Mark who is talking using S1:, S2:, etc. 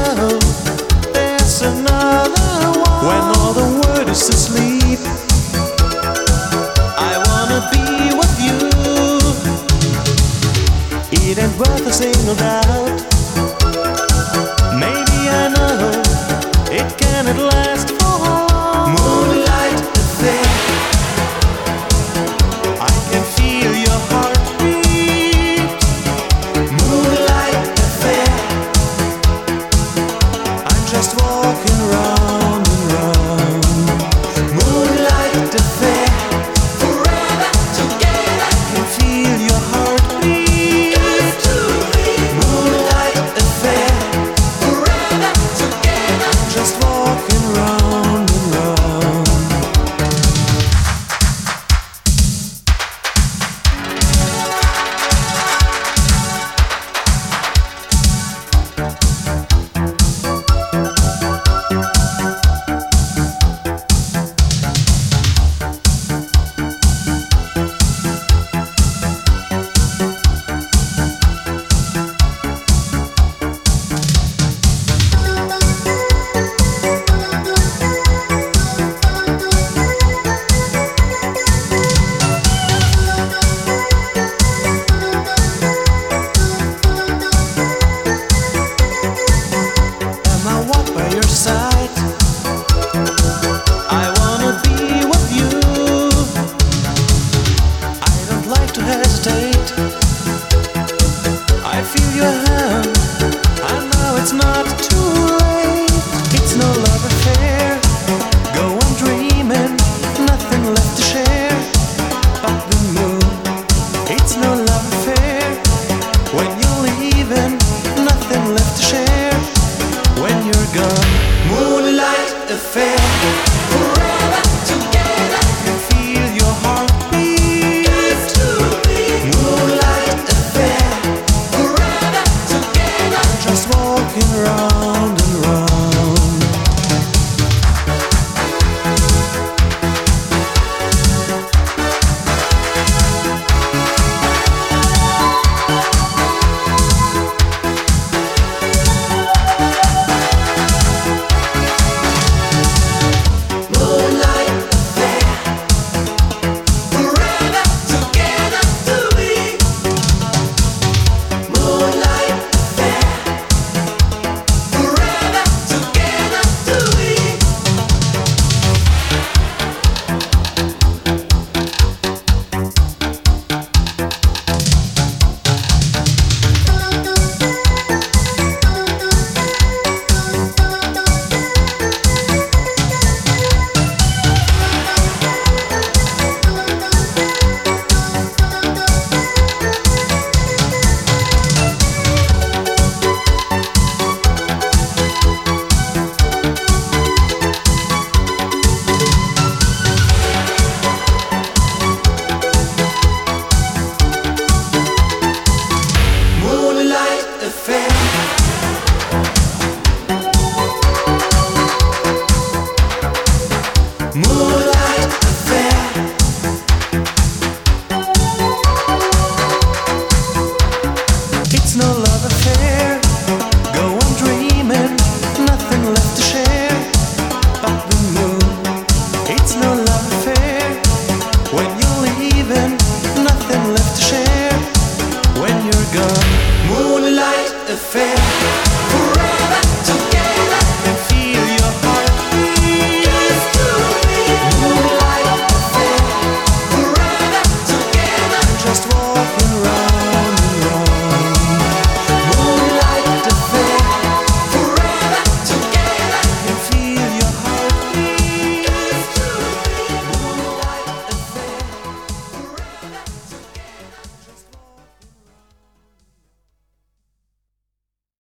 S1: know there's another one. When all the world is asleep, I wanna be with you. It ain't worth a single doubt. Maybe I know it cannot last for long. Moonlight affair, I can feel your heartbeat. Moonlight affair, I'm just walking round and round. Moonlight affair, forever together. I can feel your heartbeat. Give to me. Moonlight affair, forever together. I'm just walking round and round. Am I walk by your side? I wanna be with you. I don't like to hesitate. I feel your hand. I know it's not too